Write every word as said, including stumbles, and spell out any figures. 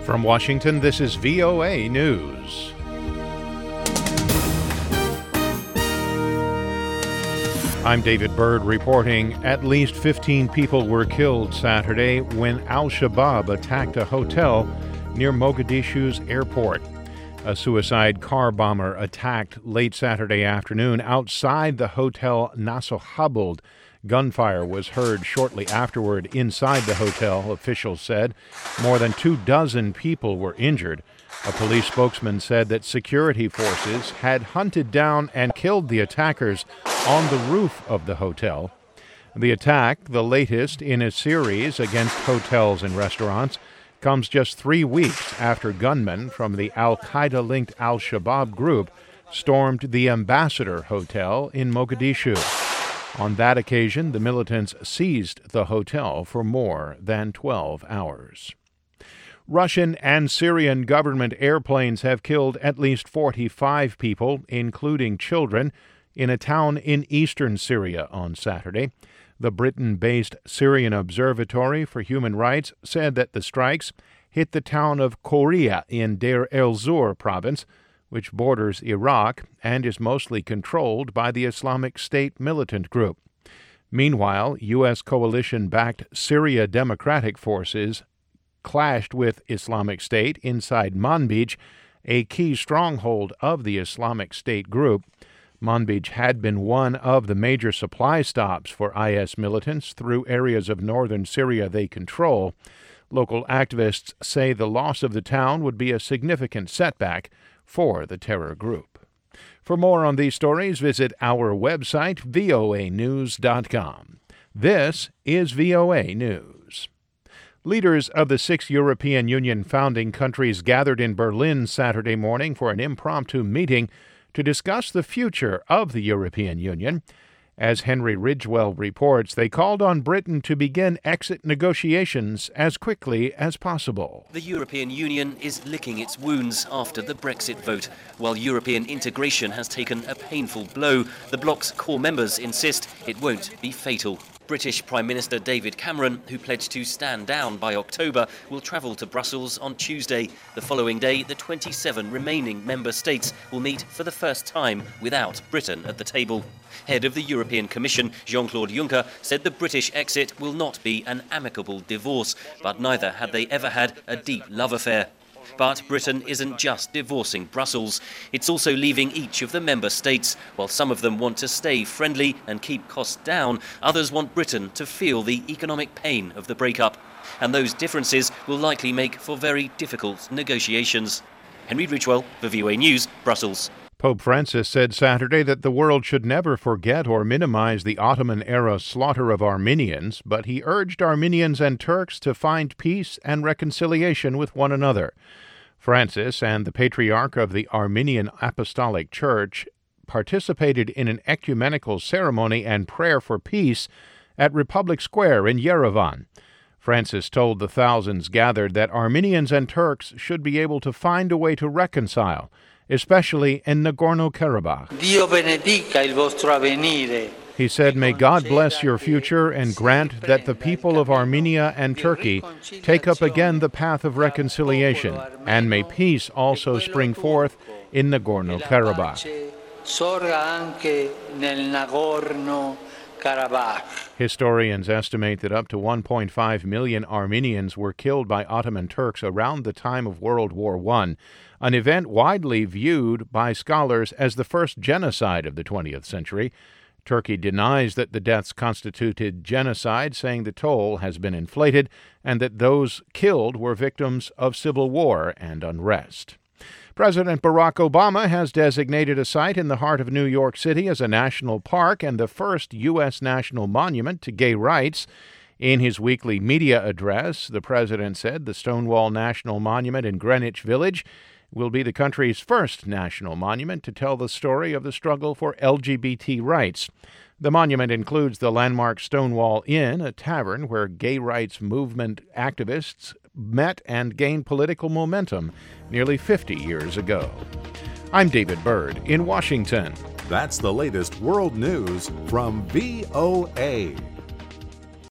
From Washington, this is V O A News. I'm David Byrd reporting at least fifteen people were killed Saturday when Al-Shabaab attacked a hotel near Mogadishu's airport. A suicide car bomber attacked late Saturday afternoon outside the hotel Naso Habld. Gunfire was heard shortly afterward inside the hotel, officials said. More than two dozen people were injured. A police spokesman said that security forces had hunted down and killed the attackers on the roof of the hotel. The attack, the latest in a series against hotels and restaurants, comes just three weeks after gunmen from the Al-Qaeda-linked Al-Shabaab group stormed the Ambassador Hotel in Mogadishu. On that occasion, the militants seized the hotel for more than twelve hours. Russian and Syrian government airplanes have killed at least forty-five people, including children, in a town in eastern Syria on Saturday. The Britain-based Syrian Observatory for Human Rights said that the strikes hit the town of Khoria in Deir el-Zur province, which borders Iraq and is mostly controlled by the Islamic State militant group. Meanwhile, U S coalition-backed Syria Democratic Forces clashed with Islamic State inside Manbij, a key stronghold of the Islamic State group. Manbij had been one of the major supply stops for I S militants through areas of northern Syria they control. Local activists say the loss of the town would be a significant setback for the terror group. For more on these stories, visit our website, V O A news dot com. This is V O A News. Leaders of the six European Union founding countries gathered in Berlin Saturday morning for an impromptu meeting to discuss the future of the European Union. As Henry Ridgwell reports, they called on Britain to begin exit negotiations as quickly as possible. The European Union is licking its wounds after the Brexit vote. While European integration has taken a painful blow, the bloc's core members insist it won't be fatal. British Prime Minister David Cameron, who pledged to stand down by October, will travel to Brussels on Tuesday. The following day, the twenty-seven remaining member states will meet for the first time without Britain at the table. Head of the European Commission, Jean-Claude Juncker, said the British exit will not be an amicable divorce, but neither had they ever had a deep love affair. But Britain isn't just divorcing Brussels. It's also leaving each of the member states. While some of them want to stay friendly and keep costs down, others want Britain to feel the economic pain of the breakup. And those differences will likely make for very difficult negotiations. Henry Ridgwell for V O A News, Brussels. Pope Francis said Saturday that the world should never forget or minimize the Ottoman-era slaughter of Armenians, but he urged Armenians and Turks to find peace and reconciliation with one another. Francis and the Patriarch of the Armenian Apostolic Church participated in an ecumenical ceremony and prayer for peace at Republic Square in Yerevan. Francis told the thousands gathered that Armenians and Turks should be able to find a way to reconcile, especially in Nagorno-Karabakh. Dio benedica il vostro avvenire. He said, "May God bless your future and grant that the people of Armenia and Turkey take up again the path of reconciliation, and may peace also spring forth in Nagorno-Karabakh." Historians estimate that up to one point five million Armenians were killed by Ottoman Turks around the time of World War One, an event widely viewed by scholars as the first genocide of the twentieth century. Turkey denies that the deaths constituted genocide, saying the toll has been inflated and that those killed were victims of civil war and unrest. President Barack Obama has designated a site in the heart of New York City as a national park and the first U S national monument to gay rights. In his weekly media address, the president said the Stonewall National Monument in Greenwich Village will be the country's first national monument to tell the story of the struggle for L G B T rights. The monument includes the landmark Stonewall Inn, a tavern where gay rights movement activists met and gained political momentum nearly fifty years ago. I'm David Byrd in Washington. That's the latest world news from V O A.